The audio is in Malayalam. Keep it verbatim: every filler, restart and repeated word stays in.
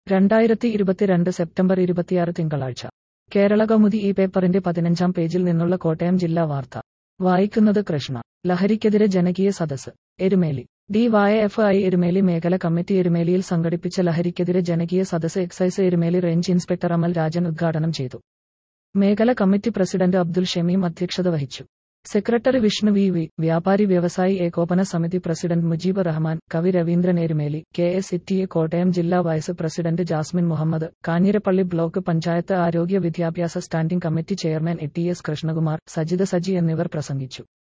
രണ്ടായിരത്തി ഇരുപത്തിരണ്ട് സെപ്റ്റംബർ ഇരുപത്തിയാറ് തിങ്കളാഴ്ച കേരളകൗമുദി ഈ പേപ്പറിന്റെ പതിനഞ്ചാം പേജിൽ നിന്നുള്ള കോട്ടയം ജില്ലാ വാർത്ത വായിക്കുന്നത് കൃഷ്ണ. ലഹരിക്കെതിരെ ജനകീയ സദസ്സ് Erumeli. D Y F I Erumeli മേഖല കമ്മിറ്റി എരുമേലിയിൽ സംഘടിപ്പിച്ച ലഹരിക്കെതിരെ ജനകീയ സദസ്സ് excise Erumeli range inspector Amal Rajan ഉദ്ഘാടനം ചെയ്തു. മേഖല കമ്മിറ്റി പ്രസിഡന്റ് അബ്ദുൽ ഷമീം അധ്യക്ഷത വഹിച്ചു. സെക്രട്ടറി വിഷ്ണു വി വി, വ്യാപാരി വ്യവസായി ഏകോപന സമിതി പ്രസിഡന്റ് മുജീബ് റഹ്മാൻ, കവി Raveendran Erumeli, K S E T A Kottayam ജില്ലാ vice president Jasmine Muhammad, Kanjirappally block panchayat ആരോഗ്യ വിദ്യാഭ്യാസ standing committee chairman A T S Krishnakumar, Sajitha Saji എന്നിവർ പ്രസംഗിച്ചു.